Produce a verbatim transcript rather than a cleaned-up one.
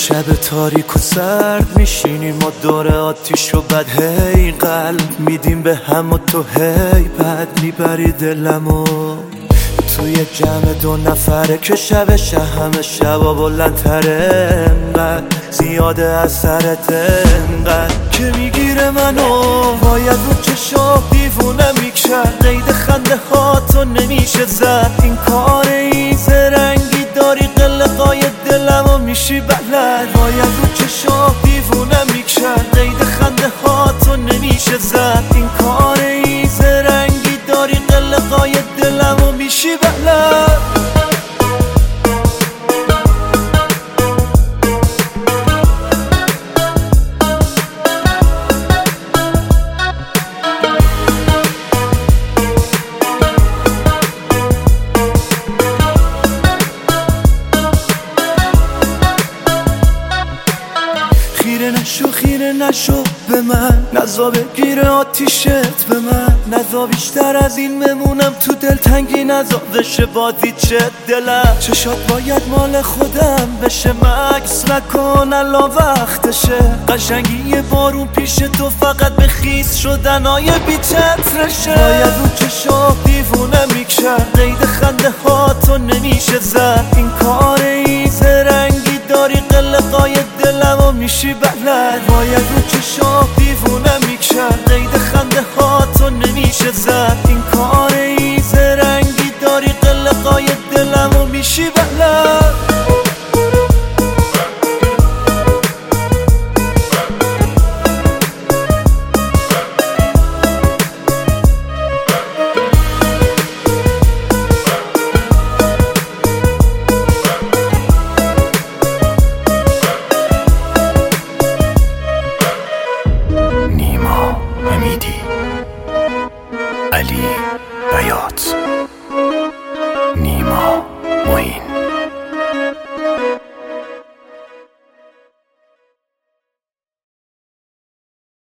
شب تاریک و سرد میشینیم ما دور آتیش و بعد هی قلب میدیم به هم و تو هی بعد میبری دلمو توی جمع دو نفره که شبش همه شبا بلندتره انقدر زیاده اثرت انقدر که میگیره منو باید رو چشا دیوونه میکرد قید خنده ها تو نمیشه زد این کار این زرنگی داری قلقای دلمو میشی بلد باید رو چشا دیوونه میکرد قید خنده ها تو نمیشه زد این کار این زرنگی داری قلقای دلمو میشی بلد خیره نشو خیره نشو به من نزا بگیره آتیشت به من نزا بیشتر از این بمونم تو دلتنگی نزا بشه بازی چه دلم چشات باید مال خودم بشه مکس نکن الان وقتشه قشنگی بارون پیش تو فقط به خیس شدنای بی چترشه باید رو چشا دیوونه میکرد قید خنده ها تو نمیشه زد این کار این زرنگی داری قلقای دلمو میشی بلد باید رو چشا دیوونه میکرد قید خنده ها تو نمیشه زد این کار این زرنگی داری قلقای دلمو میشی بلد علی بیات.